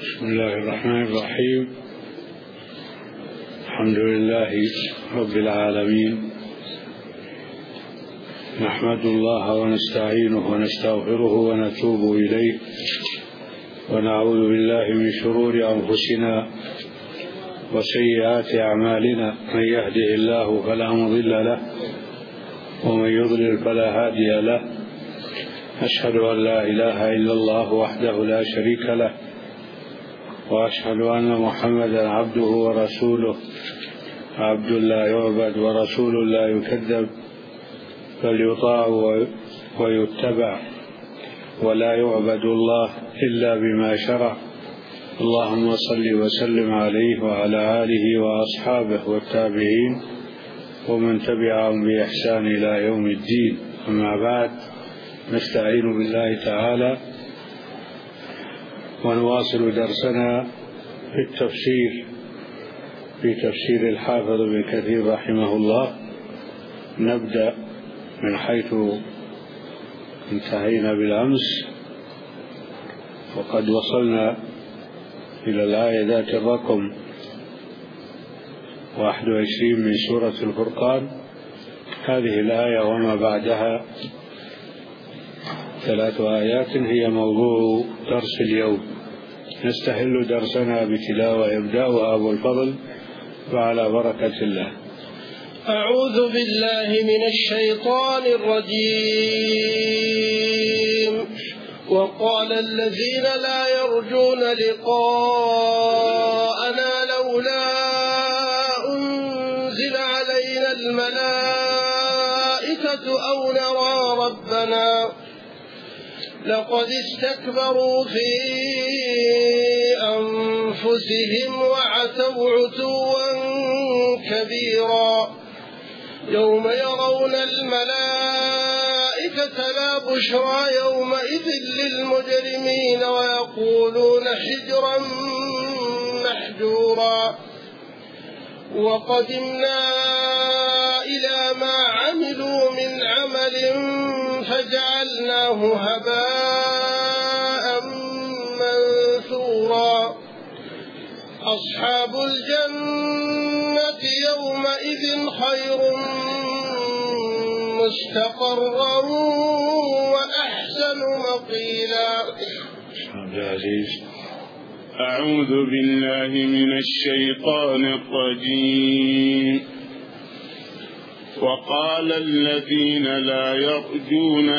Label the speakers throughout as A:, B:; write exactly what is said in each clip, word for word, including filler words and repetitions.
A: بسم الله الرحمن الرحيم. الحمد لله رب العالمين، نحمد الله ونستعينه ونستغفره ونتوب إليه، ونعوذ بالله من شرور أنفسنا وسيئات أعمالنا، من يهده الله فلا مضل له ومن يضلل فلا هادي له. أشهد أن لا إله إلا الله وحده لا شريك له، وأشهد أن محمدا عبده ورسوله، عبد لا يعبد ورسول لا يكذب، بل يطاع ويتبع، ولا يعبد الله إلا بما شرع. اللهم صل وسلم عليه وعلى آله وأصحابه والتابعين ومن تبعهم بإحسان إلى يوم الدين. أما بعد، نستعين بالله تعالى ونواصل درسنا في التفسير في تفسير الحافظ ابن كثير رحمه الله. نبدأ من حيث انتهينا بالأمس، وقد وصلنا إلى الآية ذات الرقم واحد وعشرين من سورة الفرقان. هذه الآية وما بعدها ثلاث آيات هي موضوع درس اليوم. نستهل درسنا بتلاوة يبدأها أبو الفضل، وعلى بركة الله.
B: أعوذ بالله من الشيطان الرجيم. وقال الذين لا يرجون لقاءنا لولا أنزل علينا الملائكة أو نرى ربنا لقد استكبروا في أنفسهم وعتوا عتوا كبيرا. يوم يرون الملائكة لا بشرى يومئذ للمجرمين ويقولون حجرا محجورا. وقدمنا إلى ما عملوا من عمل فجعلناه هباء منثورا. أصحاب الجنة يومئذ خير مستقرا وأحسن مقيلا.
C: أعوذ بالله من الشيطان الرجيم. وقال الذين لا يرجون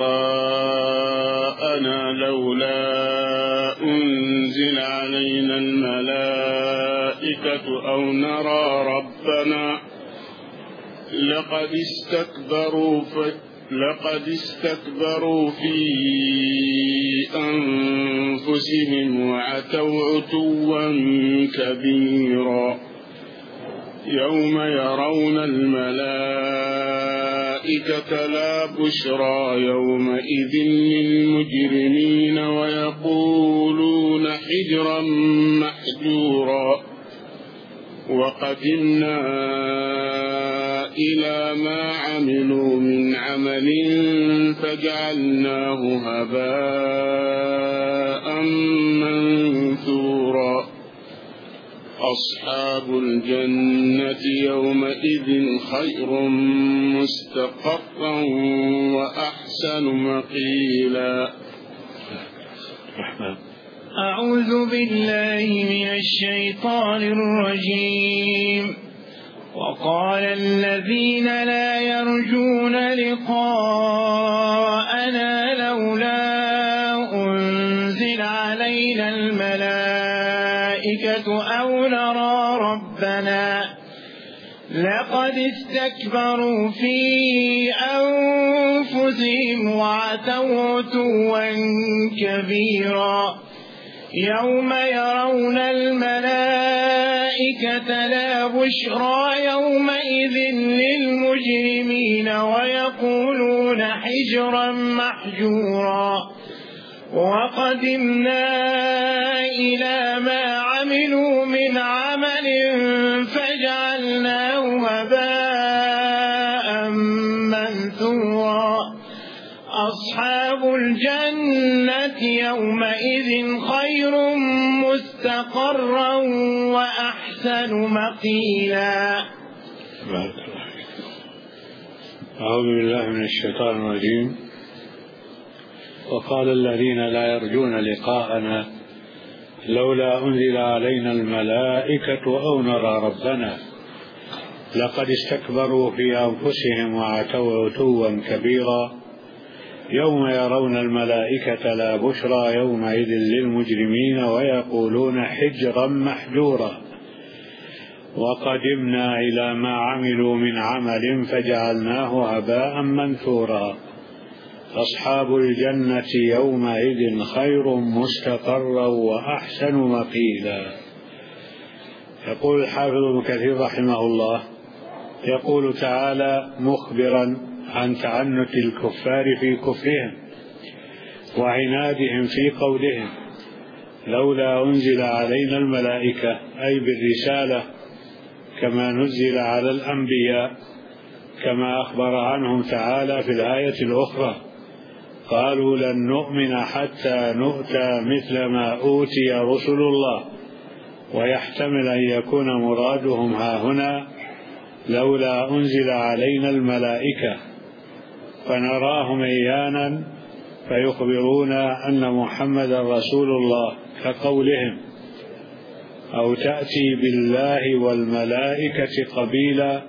C: لقاءنا لولا أنزل علينا الملائكة أو نرى ربنا لقد استكبروا لقد استكبروا في أنفسهم وعتوا عتوا كبيرا. يوم يرون الملائكة لا بشرى يومئذ للمجرمين ويقولون حجرا محجورا. وقدمنا إلى ما عملوا من عمل فجعلناه هباء منثورا. أصحاب الجنة يومئذ خير مستقرا وأحسن مقيلا.
D: أعوذ بالله من الشيطان الرجيم. وقال الذين لا يرجون لقاءنا لولا أنزل علينا الملائكة أو نرى ربنا لقد استكبروا في أنفسهم وعتوا عتوا كبيرا. يوم يرون الملائكة لا بشرى يومئذ للمجرمين ويقولون حجرا محجورا. وقدمنا إلى ما عملوا من عمل فجعلناه هباء منثورا. أصحاب الجنة يومئذ خير مستقرا وأحسن مقيلا.
A: أعوذ بالله من الشيطان الرجيم. وقال الذين لا يرجون لقاءنا لولا أنزل علينا الملائكة أو نرى ربنا لقد استكبروا في أنفسهم وعتوا عتوا كبيرا يوم يرون الملائكة لا بشرى يومئذ للمجرمين ويقولون حجرا محجورا وقدمنا إلى ما عملوا من عمل فجعلناه هباء منثورا أصحاب الجنة يومئذ خير مستقرا وأحسن مقيلا. يقول الحافظ ابن كثير رحمه الله يقول تعالى مخبرا عن تعنت الكفار في كفرهم وعنادهم في قولهم لولا أنزل علينا الملائكة، أي بالرسالة كما نزل على الأنبياء، كما أخبر عنهم تعالى في الآية الأخرى قالوا لن نؤمن حتى نؤتى مثل ما أوتي رسل الله. ويحتمل أن يكون مرادهم هاهنا لولا أنزل علينا الملائكة فنراهم عيانا فيخبرون أن محمد رسول الله كقولهم أو تأتي بالله والملائكة قبيلا.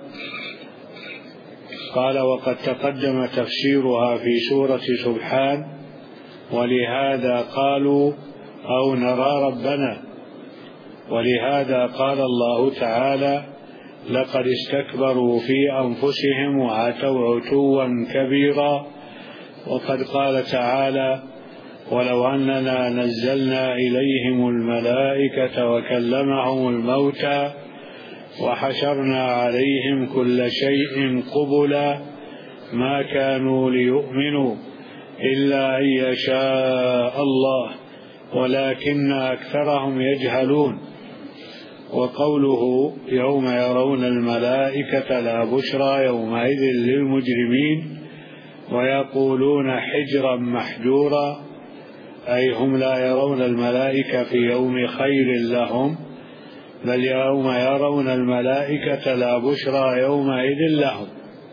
A: قال وقد تقدم تفسيرها في سورة سبحان ولهذا قالوا أو نرى ربنا. ولهذا قال الله تعالى لقد استكبروا في أنفسهم وعتوا عتوا كبيرا. وقد قال تعالى ولو أننا نزلنا إليهم الملائكة وكلمهم الموتى وحشرنا عليهم كل شيء قبلا ما كانوا ليؤمنوا إلا أن يشاء الله ولكن أكثرهم يجهلون. وقوله يوم يرون الملائكة لا بشرى يومئذ للمجرمين ويقولون حجرا محجورا، أي هم لا يرون الملائكة في يوم خير لهم، بل يوم يرون الملائكة لا بشرى يومئذ لهم.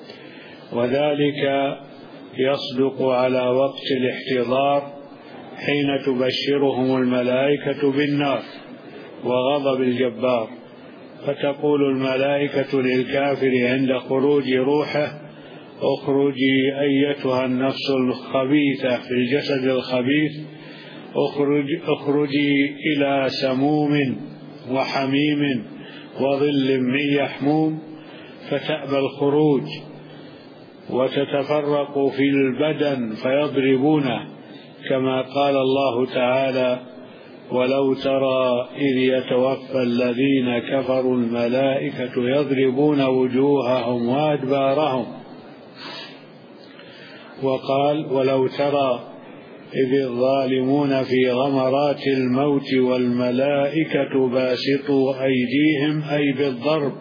A: وذلك يصدق على وقت الاحتضار حين تبشرهم الملائكة بالنار وغضب الجبار، فتقول الملائكة للكافر عند خروج روحه اخرجي أيتها النفس الخبيثة في الجسد الخبيث اخرج اخرجي إلى سموم وحميم وظل من يحموم، فتأبى الخروج وتتفرق في البدن فيضربونه، كما قال الله تعالى ولو ترى إذ يتوفى الذين كفروا الملائكة يضربون وجوههم وأدبارهم. وقال ولو ترى إذ الظالمون في غمرات الموت والملائكة باسطوا أيديهم، أي بالضرب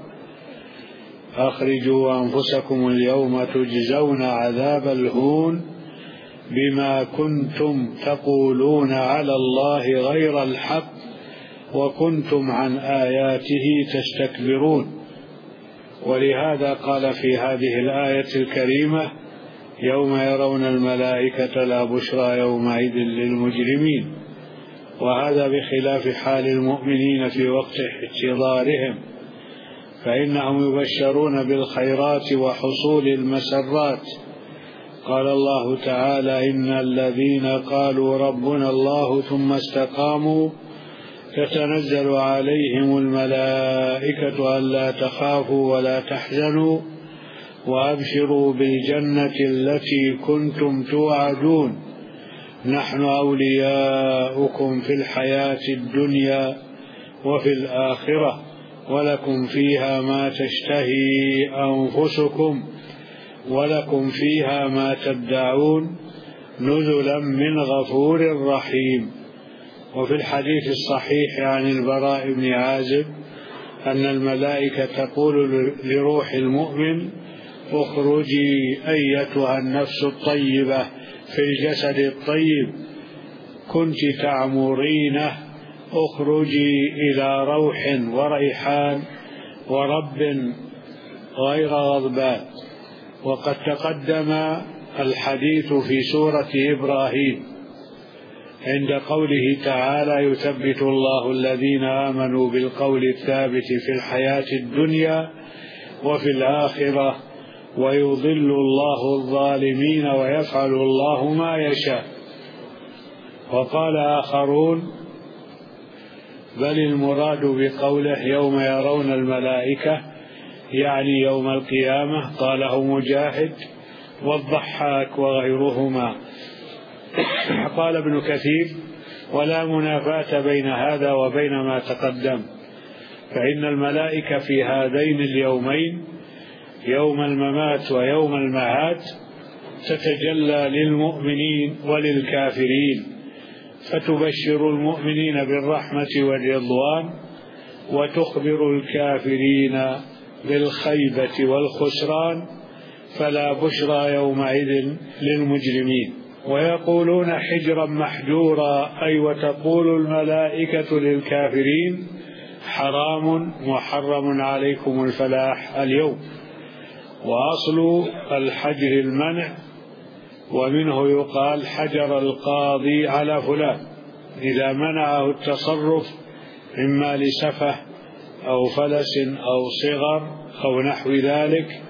A: أخرجوا أنفسكم اليوم تجزون عذاب الهون بما كنتم تقولون على الله غير الحق وكنتم عن آياته تستكبرون. ولهذا قال في هذه الآية الكريمة يوم يرون الملائكة لا بشرى يومئذ للمجرمين، وهذا بخلاف حال المؤمنين في وقت احتضارهم، فإنهم يبشرون بالخيرات وحصول المسرات. قال الله تعالى إن الذين قالوا ربنا الله ثم استقاموا تتنزل عليهم الملائكة ألا تخافوا ولا تحزنوا وأبشروا بالجنة التي كنتم توعدون نحن أولياؤكم في الحياة الدنيا وفي الآخرة ولكم فيها ما تشتهي أنفسكم ولكم فيها ما تدعون نزلا من غفور رحيم. وفي الحديث الصحيح عن البراء بن عازب أن الملائكة تقول لروح المؤمن اخرجي أيتها النفس الطيبة في الجسد الطيب، كنت تعمرينه اخرجي إلى روح وريحان ورب غير غضبان. وقد تقدم الحديث في سورة إبراهيم عند قوله تعالى: يثبت الله الذين آمنوا بالقول الثابت في الحياة الدنيا وفي الآخرة ويضل الله الظالمين ويفعل الله ما يشاء. وقال آخرون: بل المراد بقوله يوم يرون الملائكة يعني يوم القيامة. قاله مجاهد والضحاك وغيرهما. قال ابن كثير: ولا منافاة بين هذا وبين ما تقدم، فإن الملائكة في هذين اليومين يوم الممات ويوم المعاد تتجلى للمؤمنين وللكافرين، فتبشر المؤمنين بالرحمة والرضوان وتخبر الكافرين بالخيبة والخسران، فلا بشرى يومئذ للمجرمين. ويقولون حجرا محجورا، أي وتقول الملائكة للكافرين: حرام محرم عليكم الفلاح اليوم. وأصل الحجر المنع، ومنه يقال حجر القاضي على فلان إذا منعه التصرف إما لسفه أو فلس أو صغر أو نحو ذلك.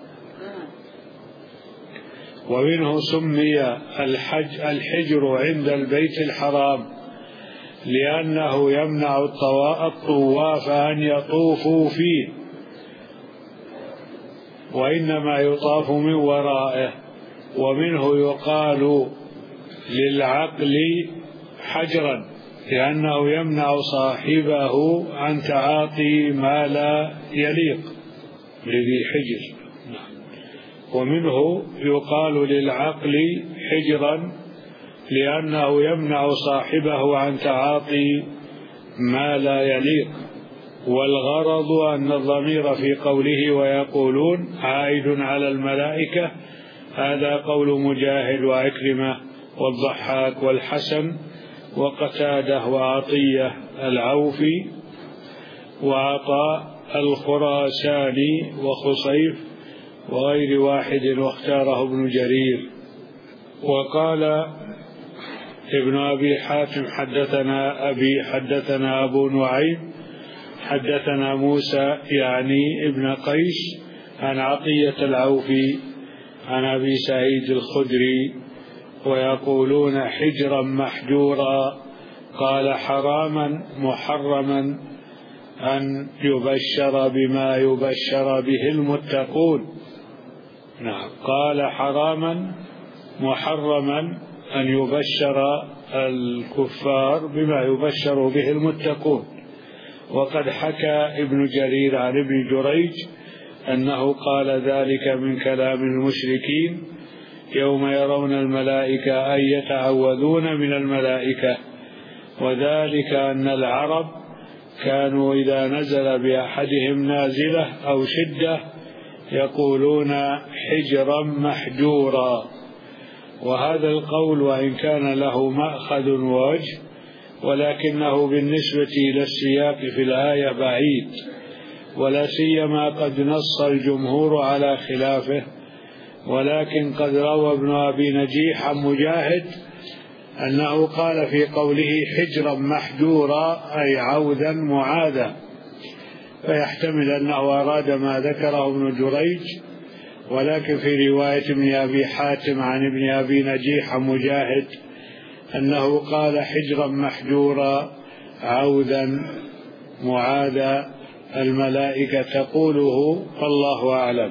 A: ومنه سمي الحج الحجر عند البيت الحرام لأنه يمنع الطواف أن يطوفوا فيه، وإنما يطاف من ورائه. ومنه يقال للعقل حجرا لأنه يمنع صاحبه عن تعاطي ما لا يليق لذي حجر. ومنه يقال للعقل حجرا لأنه يمنع صاحبه عن تعاطي ما لا يليق. والغرض أن الضمير في قوله ويقولون عائد على الملائكة، هذا قول مجاهد وعكرمة والضحاك والحسن وقتاده وعطية العوفي وعطاء الخراساني وخصيف وغير واحد، واختاره ابن جرير. وقال ابن أبي حاتم حدثنا أبي حدثنا أبو نعيم حدثنا موسى يعني ابن قيس عن عطية العوفي عن أبي سعيد الخدري: ويقولون حجرا محجورا. قال: حراما محرما أن يبشر بما يبشر به المتقون. نعم، قال: حراما محرما أن يبشر الكفار بما يبشر به المتقون. وقد حكى ابن جرير عن ابن جريج أنه قال ذلك من كلام المشركين يوم يرون الملائكة أي يتعوذون من الملائكة. وذلك أن العرب كانوا إذا نزل بأحدهم نازلة أو شدة يقولون حجرا محجورا. وهذا القول وإن كان له مأخذ ووجه، ولكنه بالنسبة إلى السياق في الآية بعيد، ولا سيما قد نص الجمهور على خلافه. ولكن قد روى ابن أبي نجيح عن مجاهد أنه قال في قوله حجرا محجورا أي عوذا معاذا، فيحتمل أنه أراد ما ذكره ابن جريج. ولكن في رواية ابن أبي حاتم عن ابن أبي نجيح عن مجاهد أنه قال حجرا محجورا عوذا معاذا، الملائكة تقوله فالله أعلم.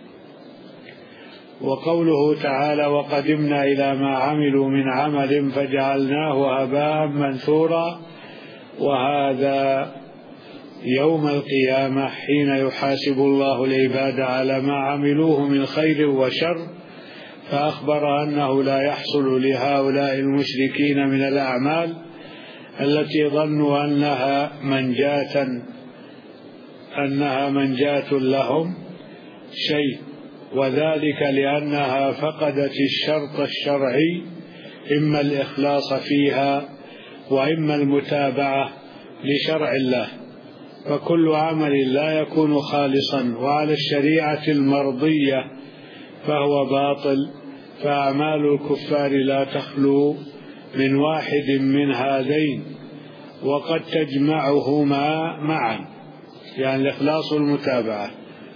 A: وقوله تعالى: وقدمنا إلى ما عملوا من عمل فجعلناه هباء منثورا، وهذا يوم القيامة حين يحاسب الله العباد على ما عملوه من خير وشر، فأخبر أنه لا يحصل لهؤلاء المشركين من الأعمال التي ظنوا أنها منجاة أنها منجاة لهم شيء، وذلك لأنها فقدت الشرط الشرعي إما الإخلاص فيها وإما المتابعة لشرع الله، فكل عمل لا يكون خالصا وعلى الشريعة المرضية فهو باطل. فأعمال الكفار لا تخلو من واحد من هذين، وقد تجمعهما معا، يعني الإخلاص والمتابعة.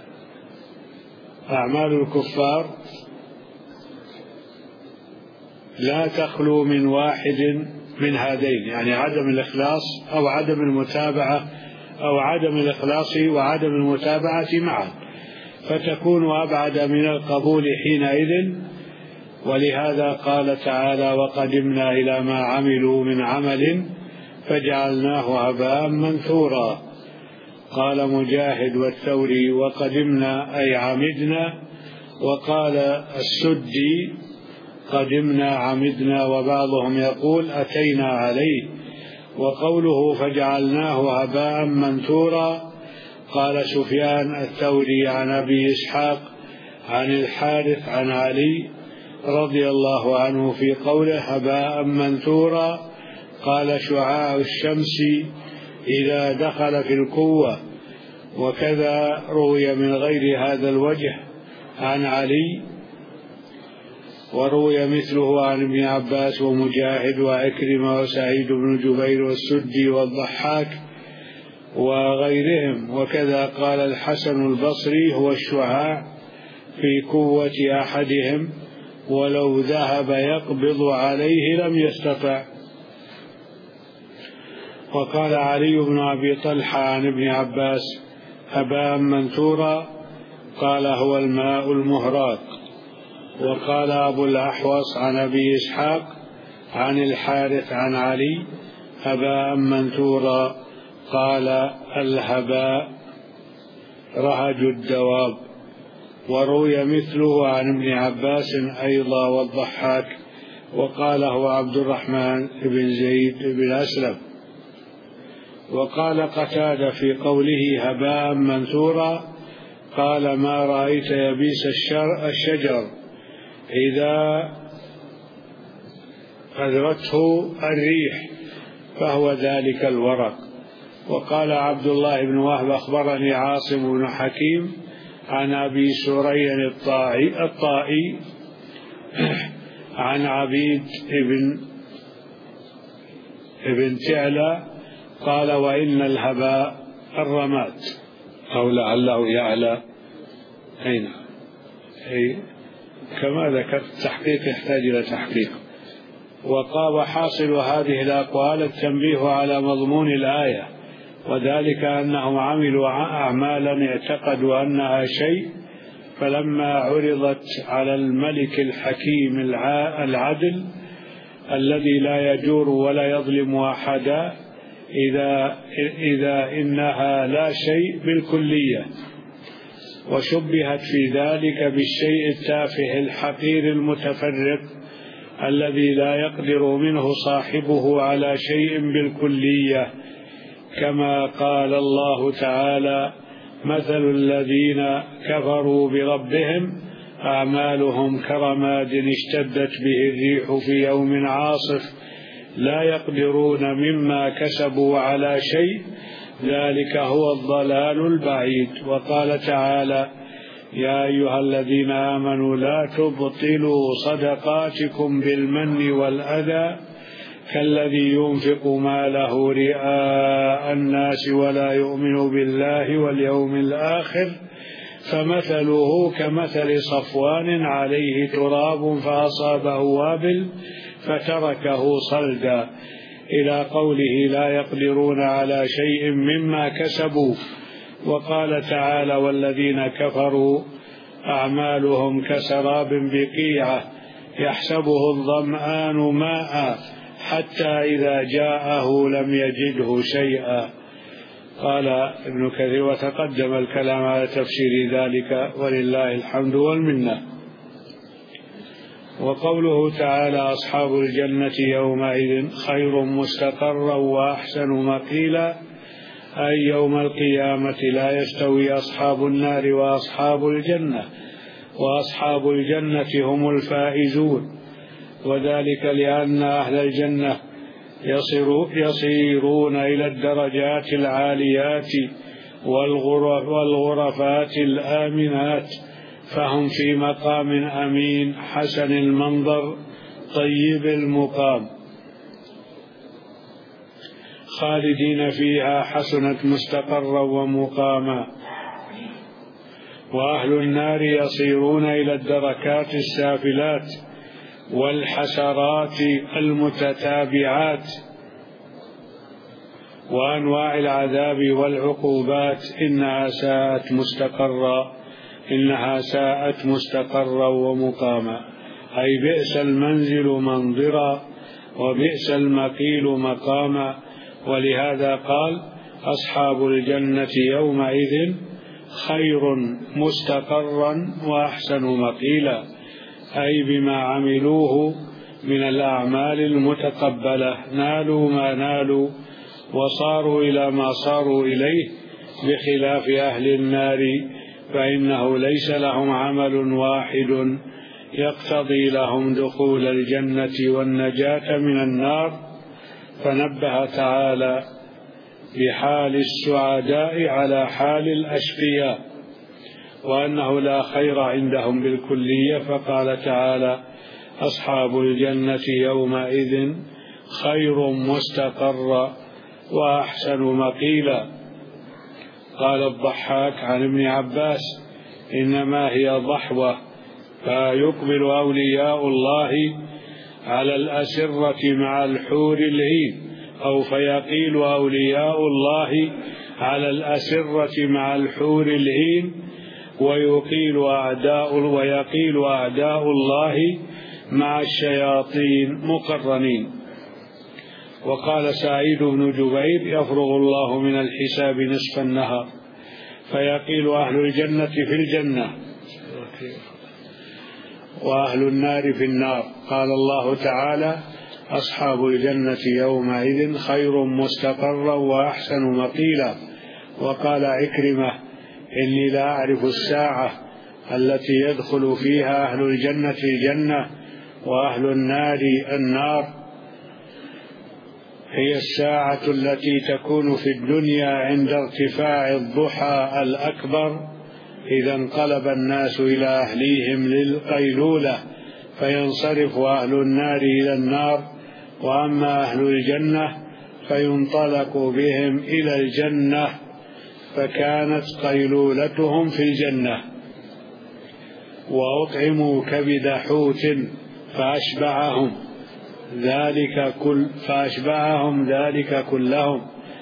A: أعمال الكفار لا تخلو من واحد من هذين، يعني عدم الإخلاص أو عدم المتابعة أو عدم الإخلاص وعدم المتابعة معا، فتكون أبعد من القبول حينئذ. ولهذا قال تعالى: وقدمنا إلى ما عملوا من عمل فجعلناه هباء منثورا. قال مجاهد والثوري: وقدمنا أي عمدنا. وقال السدي: قدمنا عمدنا، وبعضهم يقول أتينا عليه. وقوله فجعلناه هباء منثورا، قال سفيان الثوري عن أبي إسحاق عن الحارث عن علي رضي الله عنه في قوله هباء منثورا، قال شعاع الشمس إذا دخل في القوة. وكذا روي من غير هذا الوجه عن علي، وروي مثله عن ابن عباس ومجاهد وعكرمة وسعيد بن جبير والسدي والضحاك وغيرهم. وكذا قال الحسن البصري: هو الشعاع في قوة أحدهم، ولو ذهب يقبض عليه لم يستطع. وقال علي بن أبي طلحة عن ابن عباس هباء منثورا، قال هو الماء المهراق. وقال أبو الأحوص عن أبي إسحاق عن الحارث عن علي هباء منثورا، قال الهباء رهج الدواب. وروي مثله عن ابن عباس أيضا والضحاك، وقال هو عبد الرحمن بن زيد بن أسلم. وقال قتادة في قوله هباء منثورا، قال ما رأيت يبيس الشجر إذا أذرته الريح فهو ذلك الورق. وقال عبد الله بن وهب أخبرني عاصم بن حكيم عن أبي سري الطائي, الطائي عن عبيد بن ابن تعلى قال وإن الهباء الرماد، أو لعله يعلى. أين أي كما ذكرت تحقيق يحتاج إلى تحقيق. وقال حاصل هذه الأقوال التنبيه على مضمون الآية، وذلك أنهم عملوا أعمالا اعتقدوا أنها شيء، فلما عرضت على الملك الحكيم العدل الذي لا يجور ولا يظلم أحدا إذا, إذا إنها لا شيء بالكلية، وشبهت في ذلك بالشيء التافه الحقير المتفرق الذي لا يقدر منه صاحبه على شيء بالكلية، كما قال الله تعالى مثل الذين كفروا بربهم أعمالهم كرماد اشتدت به الريح في يوم عاصف لا يقدرون مما كسبوا على شيء ذلك هو الضلال البعيد. وقال تعالى يا أيها الذين آمنوا لا تبطلوا صدقاتكم بالمن والأذى كالذي ينفق ماله رئاء الناس ولا يؤمن بالله واليوم الآخر فمثله كمثل صفوان عليه تراب فأصابه وابل فتركه صلدا، إلى قوله لا يقدرون على شيء مما كسبوا. وقال تعالى والذين كفروا أعمالهم كسراب بقيعة يحسبه الظمآن ماء حتى إذا جاءه لم يجده شيئا. قال ابن كثير وتقدم الكلام على تفسير ذلك ولله الحمد والمنة. وقوله تعالى أصحاب الجنة يومئذ خير مستقرا وأحسن مقيلا، أي يوم القيامة لا يستوي أصحاب النار وأصحاب الجنة، وأصحاب الجنة هم الفائزون. وذلك لأن أهل الجنة يصيرون إلى الدرجات العاليات والغرفات الآمنات، فهم في مقام أمين حسن المنظر طيب المقام، خالدين فيها حسنت مستقرا ومقاما. وأهل النار يصيرون إلى الدركات السافلات والحسرات المتتابعات وأنواع العذاب والعقوبات، إنها ساءت مستقرا إنها ساءت مستقرا ومقاما، أي بئس المنزل منظرا وبئس المقيل مقاما. ولهذا قال أصحاب الجنة يومئذ خير مستقرا وأحسن مقيلا، أي بما عملوه من الأعمال المتقبلة نالوا ما نالوا وصاروا إلى ما صاروا إليه، بخلاف أهل النار فإنه ليس لهم عمل واحد يقتضي لهم دخول الجنة والنجاة من النار. فنبه تعالى بحال السعداء على حال الأشقياء، وأنه لا خير عندهم بالكلية، فقال تعالى أصحاب الجنة يومئذ خير مستقرا وأحسن مقيلا. قال الضحاك عن ابن عباس إنما هي ضحوة، فيقبل أولياء الله على الأسرة مع الحور العين، أو فيقيل أولياء الله على الأسرة مع الحور العين، ويقيل أعداء ويقيل أعداء الله مع الشياطين مقرنين. وقال سعيد بن جبير يفرغ الله من الحساب نصف النهار، فيقيل أهل الجنة في الجنة وأهل النار في النار. قال الله تعالى أصحاب الجنة يومئذ خير مستقرا وأحسن مقيلا. وقال عكرمة إني لا أعرف الساعة التي يدخل فيها أهل الجنة الجنة وأهل النار النار، هي الساعة التي تكون في الدنيا عند ارتفاع الضحى الأكبر، إذا انقلب الناس إلى أهليهم للقيلولة فينصرف أهل النار إلى النار، وأما أهل الجنة فينطلق بهم إلى الجنة، فكانت قيلولتهم في الجنة. وأطعموا كبد حوت فأشبعهم ذلك كل فأشبعهم ذلك كلهم،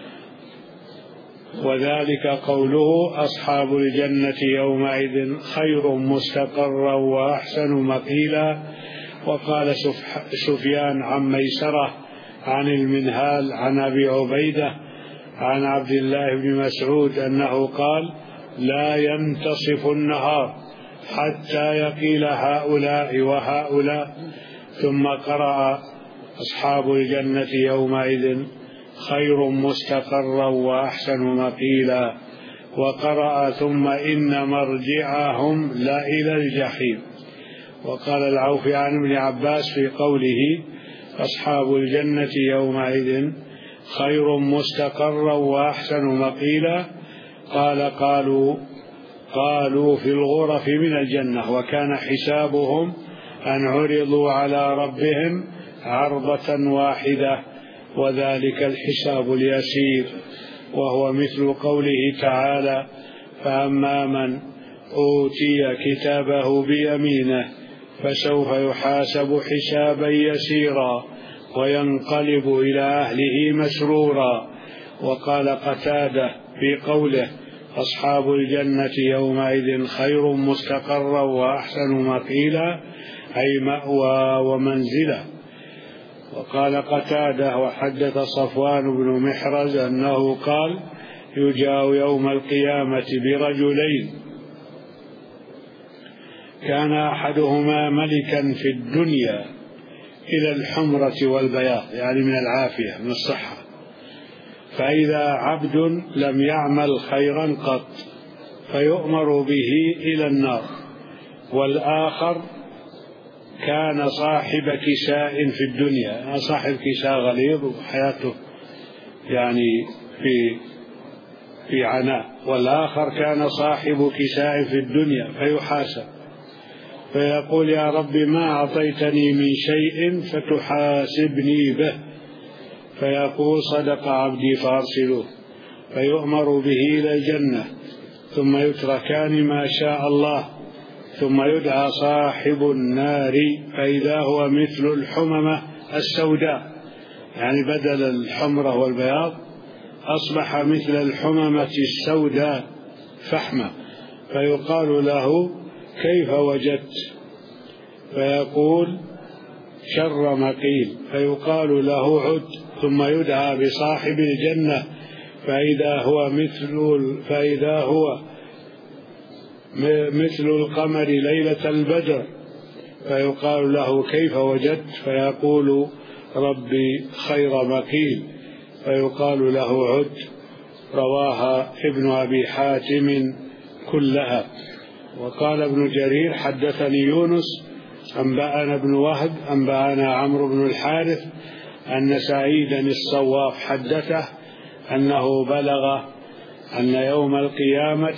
A: وذلك قوله أصحاب الجنة يومئذ خير مستقرا وأحسن مقيلا. وقال سفيان عن ميسرة عن المنهال عن أبي عبيدة عن عبد الله بن مسعود أنه قال لا ينتصف النهار حتى يقيل هؤلاء وهؤلاء، ثم قرأ أصحاب الجنة يومئذ خير مستقرا وأحسن مقيلا، وقرأ ثم إن مرجعهم لإلى الجحيم. وقال العوفي عن ابن عباس في قوله أصحاب الجنة يومئذ خير مستقرا وأحسن مقيلا، قال قالوا قالوا في الغرف من الجنة، وكان حسابهم أن عرضوا على ربهم عرضة واحدة، وذلك الحساب اليسير، وهو مثل قوله تعالى فأما من أوتي كتابه بيمينه فسوف يحاسب حسابا يسيرا وينقلب إلى أهله مسرورا. وقال قتادة في قوله أصحاب الجنة يومئذ خير مستقرا وأحسن مقيلا أي مأوى ومنزلا. وقال قتادة وحدث صفوان بن محرز أنه قال يجاء يوم القيامة برجلين كان أحدهما ملكا في الدنيا إلى الحمرة والبياض، يعني من العافية من الصحة، فإذا عبد لم يعمل خيرا قط فيؤمر به إلى النار، والآخر كان صاحب كساء في الدنيا، صاحب كساء غليظ وحياته يعني في في عناء، والآخر كان صاحب كساء في الدنيا فيحاسب، فيقول يا رب ما أعطيتني من شيء فتحاسبني به، فيقول صدق عبدي فأرسلوه، فيؤمر به إلى الجنة، ثم يتركان ما شاء الله، ثم يدعى صاحب النار فإذا هو مثل الحممة السوداء، يعني بدل الحمرة والبياض أصبح مثل الحممة السوداء فحمة، فيقال له كيف وجدت؟ فيقول شر مقيل، فيقال له عد، ثم يدعى بصاحب الجنة فإذا هو مثل فإذا هو مثل القمر ليلة البدر، فيقال له كيف وجدت؟ فيقول ربي خير مقيل، فيقال له عد. رواها ابن أبي حاتم كلها. وقال ابن جرير حدثني يونس أنبأنا ابن وهب أنبأنا عمرو بن الحارث أن سعيدا الصواف حدثه أنه بلغ أن يوم القيامة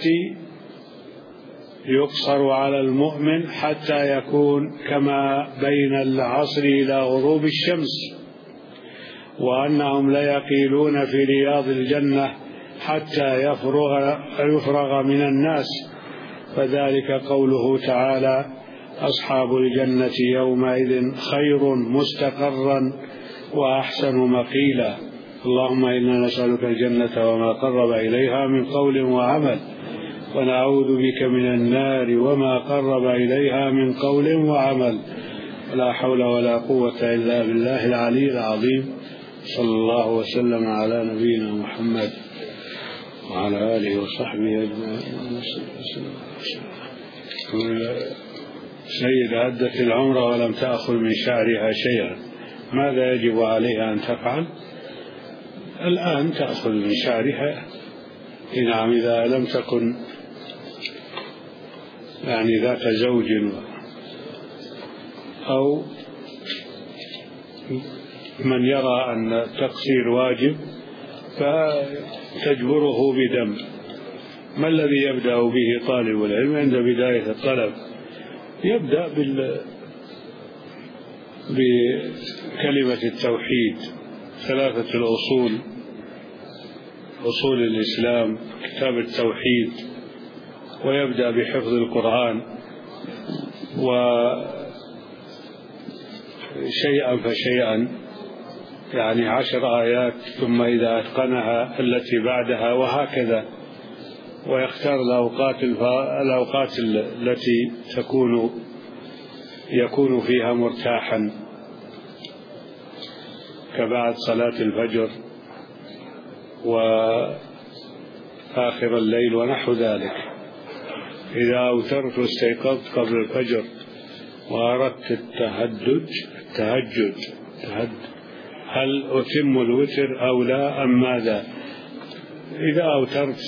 A: يقصر على المؤمن حتى يكون كما بين العصر إلى غروب الشمس، وأنهم ليقيلون في رياض الجنة حتى يفرغ, يفرغ من الناس، فذلك قوله تعالى أصحاب الجنة يومئذ خير مستقرا وأحسن مقيلا. اللهم إنا نسألك الجنة وما قرب إليها من قول وعمل، ونعوذ بك من النار وما قرب إليها من قول وعمل. لا حول ولا قوة إلا بالله العلي العظيم. صلى الله وسلم على نبينا محمد وعلى آله وصحبه أجمعين. سيد أدت العمرة ولم تأخذ من شعرها شيئا، ماذا يجب عليها أن تفعل؟ الآن تأخذ من شعرها، نعم، إذا لم تكن يعني ذات زوج أو من يرى أن التقصير واجب فتجبره بدم. ما الذي يبدأ به طالب العلم عند بداية الطلب؟ يبدأ بال... بكلمة التوحيد، ثلاثة الأصول، أصول الإسلام، كتاب التوحيد، ويبدأ بحفظ القرآن وشيئا فشيئا، يعني عشر آيات، ثم إذا أتقنها التي بعدها، وهكذا. ويختار الأوقات, الأوقات التي تكون يكون فيها مرتاحا، كبعد صلاة الفجر وآخر الليل ونحو ذلك. إذا أوترت واستيقظت قبل الفجر وأردت التهجد التهجد هل أتم الوتر أو لا أم ماذا؟ إذا أوترت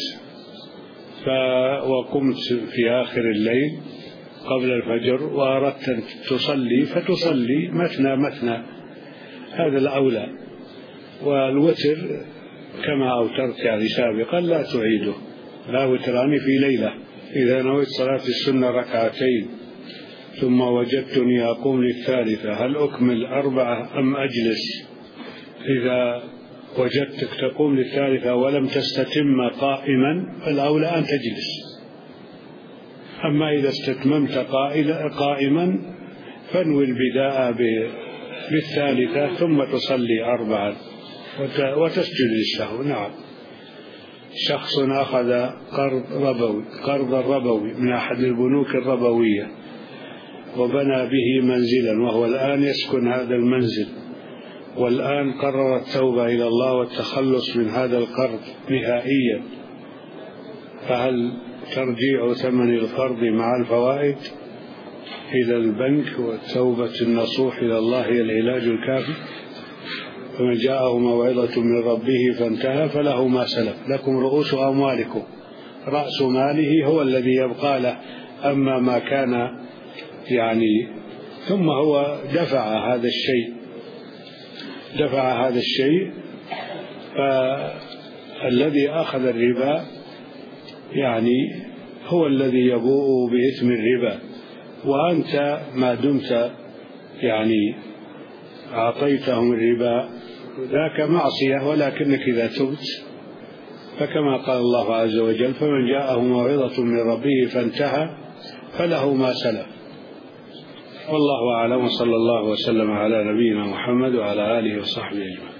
A: وقمت في آخر الليل قبل الفجر وأردت أن تصلي فتصلي مثنى مثنى، هذا الأولى. والوتر كما أوترت يعني سابقا لا تعيده، لا وتران في ليلة. إذا نويت صلاة السنة ركعتين ثم وجدتني أقوم للثالثة، هل أكمل أربعة أم أجلس؟ إذا وجدتك تقوم للثالثة ولم تستتم قائما فالأولى أن تجلس. أما إذا استتممت قائما فانوي البداء بالثالثة ثم تصلي أربعا وتسجد للسهو. نعم. شخص أخذ قرض ربوي قرضا ربوي من أحد البنوك الربوية وبنى به منزلا، وهو الآن يسكن هذا المنزل، والآن قرر التوبة إلى الله والتخلص من هذا القرض نهائيا، فهل ترجيع ثمن القرض مع الفوائد إلى البنك والتوبة النصوح إلى الله هي العلاج الكافي؟ فمن جاءه موعظة من ربه فانتهى فله ما سلف، لكم رؤوس أموالكم، رأس ماله هو الذي يبقى له. أما ما كان يعني ثم هو دفع هذا الشيء دفع هذا الشيء فالذي أخذ الربا يعني هو الذي يبوء بإثم الربا، وأنت ما دمت يعني أعطيتهم الربا ذاك معصية، ولكنك إذا تبت فكما قال الله عز وجل: فمن جاءه موعظة من ربه فانتهى فله ما سلف. والله أعلم، وصلى الله وسلم على نبينا محمد وعلى آله وصحبه أجمعين.